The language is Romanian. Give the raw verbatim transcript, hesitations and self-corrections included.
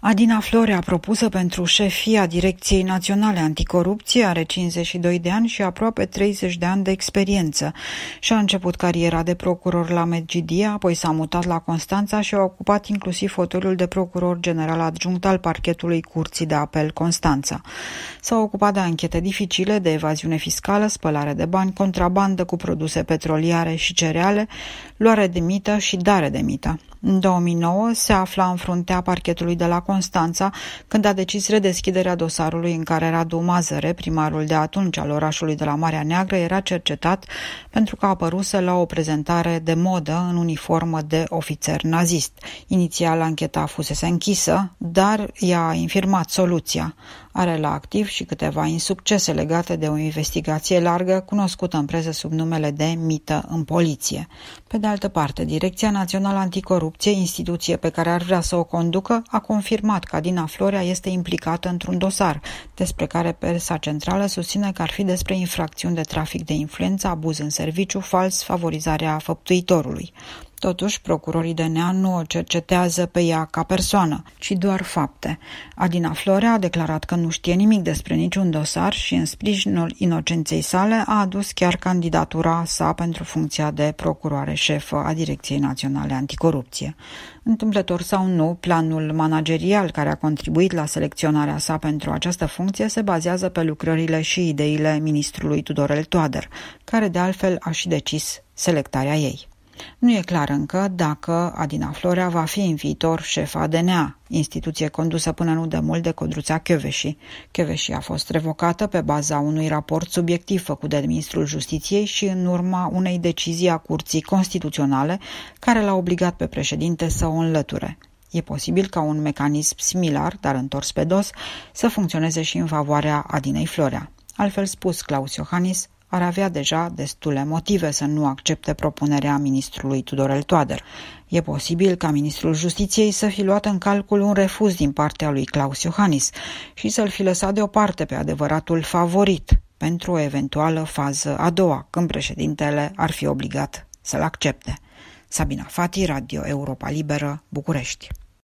Adina Florea, propusă pentru șefia Direcției Naționale Anticorupție, are cincizeci și doi de ani și aproape treizeci de ani de experiență. Și-a început cariera de procuror la Medgidia, apoi s-a mutat la Constanța și a ocupat inclusiv fotoliul de procuror general adjunct al parchetului Curții de Apel Constanța. S-a ocupat de anchete dificile de evaziune fiscală, spălare de bani, contrabandă cu produse petroliere și cereale, luare de mită și dare de mită. În două mii nouă se afla în fruntea parchetului de la Constanța când a decis redeschiderea dosarului în care Radu Mazăre, primarul de atunci al orașului de la Marea Neagră, era cercetat pentru că apăruse la o prezentare de modă în uniformă de ofițer nazist. Inițial ancheta fusese închisă, dar i-a infirmat soluția. Are la activ și câteva insuccese legate de o investigație largă cunoscută în presă sub numele de mită în poliție. Pe de altă parte, Direcția Națională Anticorupție, instituție pe care ar vrea să o conducă, a confirmat că Adina Florea este implicată într-un dosar, despre care presa centrală susține că ar fi despre infracțiuni de trafic de influență, abuz în serviciu, fals, favorizarea făptuitorului. Totuși, procurorii D N A nu o cercetează pe ea ca persoană, ci doar fapte. Adina Florea a declarat că nu știe nimic despre niciun dosar și, în sprijinul inocenței sale, a adus chiar candidatura sa pentru funcția de procuroare șefă a Direcției Naționale Anticorupție. Întâmplător sau nu, planul managerial care a contribuit la selecționarea sa pentru această funcție se bazează pe lucrările și ideile ministrului Tudorel Toader, care de altfel a și decis selectarea ei. Nu e clar încă dacă Adina Florea va fi în viitor șefa D N A, instituție condusă până nu demult de Codruța Kövesi. Kövesi a fost revocată pe baza unui raport subiectiv făcut de ministrul Justiției și în urma unei decizii a Curții Constituționale care l-a obligat pe președinte să o înlăture. E posibil ca un mecanism similar, dar întors pe dos, să funcționeze și în favoarea Adinei Florea. Altfel spus, Klaus Iohannis ar avea deja destule motive să nu accepte propunerea ministrului Tudorel Toader. E posibil ca ministrul Justiției să fi luat în calcul un refuz din partea lui Klaus Iohannis și să-l fi lăsat deoparte pe adevăratul favorit pentru o eventuală fază a doua, când președintele ar fi obligat să-l accepte. Sabina Fati, Radio Europa Liberă, București.